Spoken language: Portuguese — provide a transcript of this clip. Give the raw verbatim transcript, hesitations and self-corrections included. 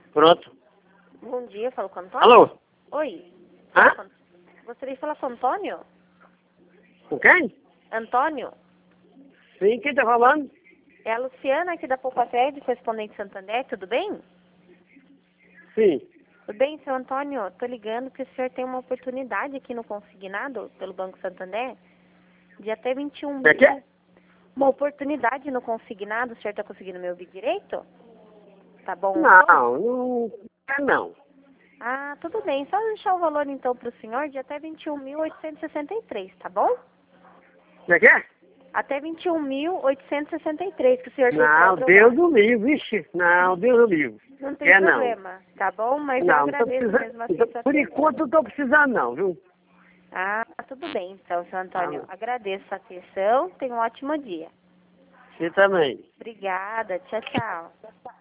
Pronto. Bom dia, falo com o Antônio. Alô? Oi. Hã? Falo com- Gostaria de falar com o Antônio? Com quem? Antônio? Sim, quem tá falando? É a Luciana aqui da Poupa Crédito, correspondente Santander, tudo bem? Sim. Tudo bem, seu Antônio? Tô ligando porque o senhor tem uma oportunidade aqui no consignado pelo Banco Santander de até vinte e um É mil. que? Uma oportunidade no consignado, o senhor tá conseguindo me ouvir direito? Tá bom? Não, não é não. Ah, tudo bem. Só deixar o valor então para o senhor de até vinte e um mil oitocentos e sessenta e três, tá bom? É que? é? Até vinte e um mil oitocentos e sessenta e três que o senhor tem Não, para Deus do livre, vixe. Não, Deus do livre. Não tem Quer não. problema, tá bom? Mas eu Não, não tô agradeço precisando. mesmo assim então, sua Por atenção. enquanto não tô precisando não, viu? Ah, tudo bem então, seu Antônio. Ah, Agradeço a atenção. Tenha um ótimo dia. você também. Obrigada. Tchau, tchau.